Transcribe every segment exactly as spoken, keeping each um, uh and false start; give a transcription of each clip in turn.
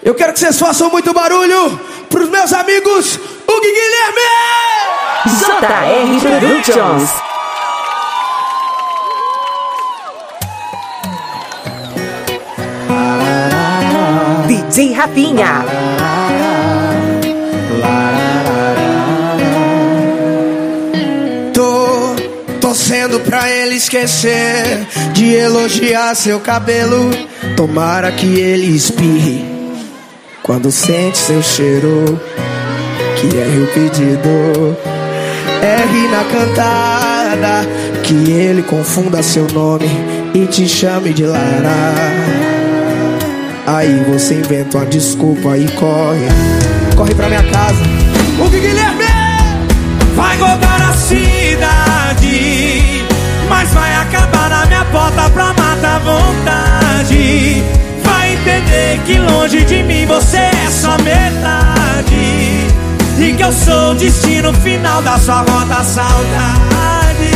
Eu quero que vocês façam muito barulho pros meus amigos Hugo e Guilherme! J R Productions. D J Rafinha. Tô torcendo pra ele esquecer de elogiar seu cabelo. Tomara que ele espirre quando sente seu cheiro, que erre o pedido, erre na cantada, que ele confunda seu nome e te chame de Lara. Aí você inventa uma desculpa e corre, corre pra minha casa. O Guilherme vai rodar a cidade, mas vai acabar na minha porta pra matar a vontade. Vai entender que longe de mim você é só metade, e que eu sou o destino final da sua rota, saudade.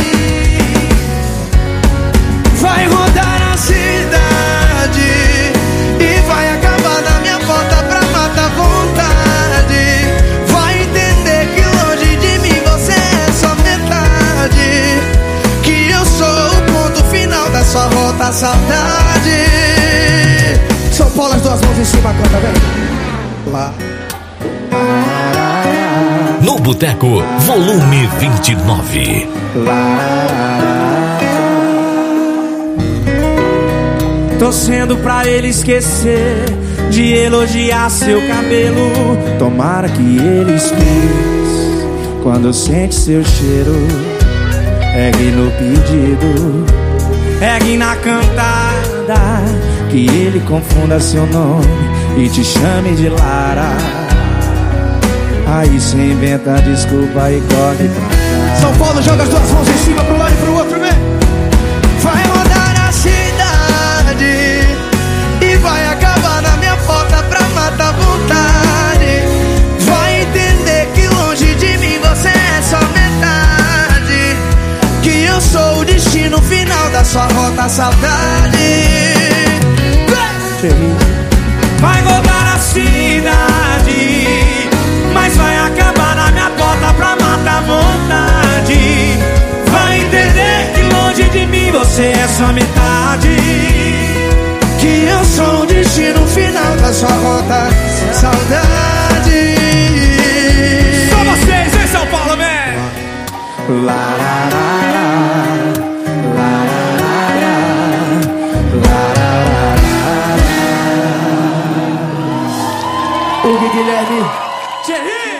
Vai rodar a cidade e vai acabar na minha porta pra matar a vontade. Vai entender que longe de mim você é só metade, que eu sou o ponto final da sua rota, saudade. São Paulo, as duas mãos em cima, canta, vem. Lá. No Boteco, volume vinte e nove. Torcendo pra ele esquecer de elogiar seu cabelo. Tomara que ele espirre quando sente seu cheiro, ergue no pedido, ergue na cantada, que ele confunda seu nome e te chame de Lara. Aí cê inventa desculpa e corre pra cá. São Paulo, joga as duas mãos em cima pro lado e pro outro, vem. Vai rodar a cidade e vai acabar na minha porta pra matar a vontade. Vai entender que longe de mim você é só metade, que eu sou o destino final da sua rota, saudade. Vai rodar a cidade, mas vai acabar na minha porta pra matar a vontade. Vai entender que longe de mim você é só metade, que eu sou o destino final da sua rota, saudade. Só vocês, vem São Paulo, vem! Hugo e Guilherme. Thierry!